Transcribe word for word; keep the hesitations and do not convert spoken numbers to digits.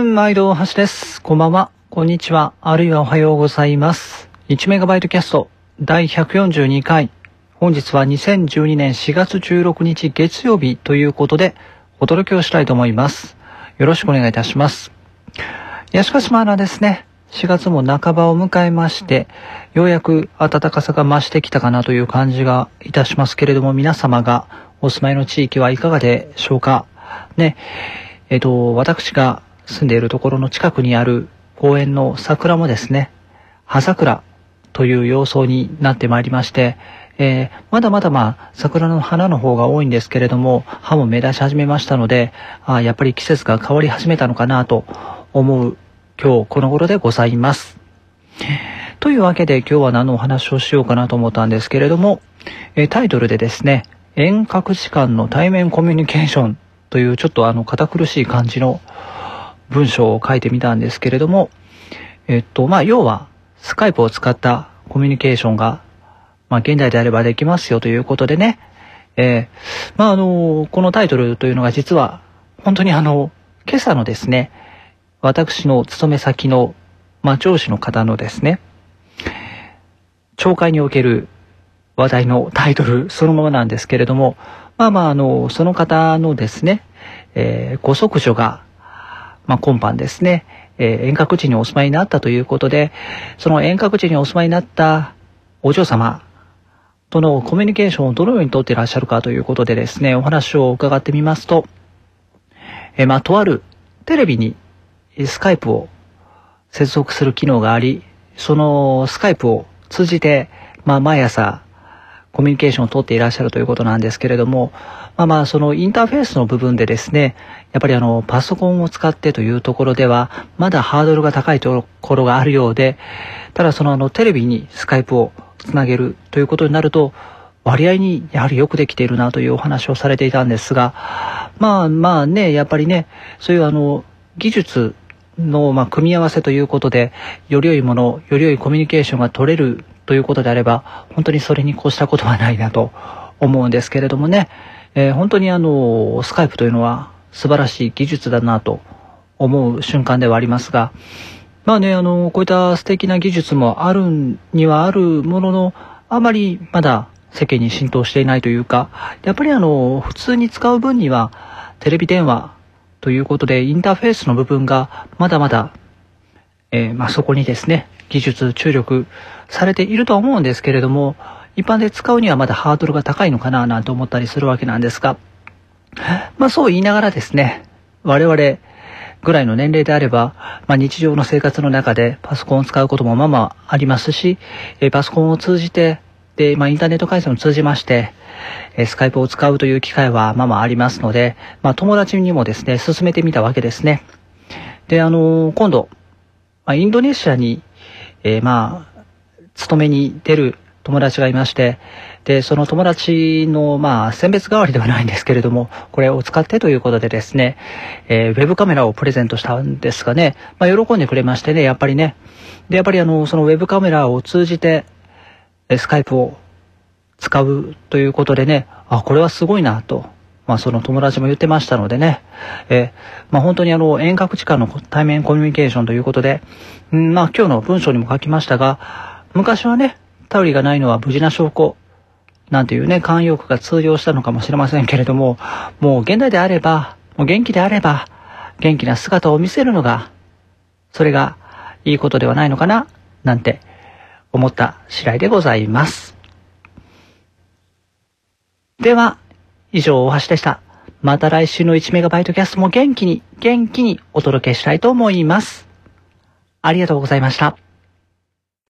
毎度おはしです。こんばんは、こんにちは、あるいはおはようございます。いちメガバイトキャストだいひゃくよんじゅうにかい。本日はにせんじゅうにねんしがつじゅうろくにち月曜日ということでお届けをしたいと思います。よろしくお願いいたします。いや、しかしまだですね、しがつも半ばを迎えまして、ようやく暖かさが増してきたかなという感じがいたしますけれども、皆様がお住まいの地域はいかがでしょうか。ね、えっと、私が住んでいるところの近くにある公園の桜もですね、葉桜という様相になってまいりまして、えー、まだまだまあ桜の花の方が多いんですけれども、葉も目立ち始めましたので、あやっぱり季節が変わり始めたのかなと思う今日この頃でございます。というわけで今日は何のお話をしようかなと思ったんですけれども、えー、タイトルでですね、遠隔時間の対面コミュニケーションというちょっとあの堅苦しい感じの文章を書いてみたんですけれども、えっとまあ要はスカイプを使ったコミュニケーションがまあ現代であればできますよということでね、えー、まああのこのタイトルというのが実は本当にあの今朝のですね、私の勤め先のまあ上司の方のですね、懲戒における話題のタイトルそのままなんですけれども、まあまああのその方のですね、えー、ご息女がまあ今般ですね、えー、遠隔地にお住まいになったということで、その遠隔地にお住まいになったお嬢様とのコミュニケーションをどのようにとっていらっしゃるかということでですね、お話を伺ってみますと、えー、まあとあるテレビにスカイプを接続する機能があり、そのスカイプを通じてまあ毎朝コミュニケーションをとっていらっしゃるということなんですけれども、まあまあそのインターフェースの部分でですね、やっぱりあのパソコンを使ってというところではまだハードルが高いところがあるようで、ただそのあのテレビにスカイプをつなげるということになると割合にやはりよくできているなというお話をされていたんですが、まあまあね、やっぱりね、そういうあの技術のまあ組み合わせということでより良いもの、より良いコミュニケーションが取れるということであれば、本当にそれに越したことはないなと思うんですけれどもね、えー、本当にあのスカイプというのは素晴らしい技術だなと思う瞬間ではありますが、まあね、あのこういった素敵な技術もあるにはあるものの、あまりまだ世間に浸透していないというか、やっぱりあの普通に使う分にはテレビ電話ということでインターフェースの部分がまだまだ、えー、まあそこにですね技術注力されているとは思うんですけれども、一般で使うにはまだハードルが高いのかななんて思ったりするわけなんですが、まあそう言いながらですね、我々ぐらいの年齢であれば、まあ日常の生活の中でパソコンを使うこともまあまあありますし、えパソコンを通じて、で、まあインターネット回線を通じまして、えスカイプを使うという機会はまあまあありますので、まあ友達にもですね、進めてみたわけですね。で、あのー、今度、まあ、インドネシアに、えー、まあ、勤めに出る友達がいまして、で、その友達の、まあ、選別代わりではないんですけれども、これを使ってということでですね、えー、ウェブカメラをプレゼントしたんですがね、まあ、喜んでくれましてね、やっぱりね。で、やっぱりあの、そのウェブカメラを通じて、スカイプを使うということでね、あ、これはすごいなと。まあその友達も言ってましたのでね、えー、まあ本当にあの遠隔時間の対面コミュニケーションということで、うん、まあ今日の文章にも書きましたが、昔はね、頼りがないのは無事な証拠なんていうね、慣用句が通用したのかもしれませんけれども、もう現代であれば、もう元気であれば、元気な姿を見せるのが、それがいいことではないのかな、なんて思った次第でございます。では、以上、大橋でした。また来週のいちメガバイトキャストも元気に、元気にお届けしたいと思います。ありがとうございました。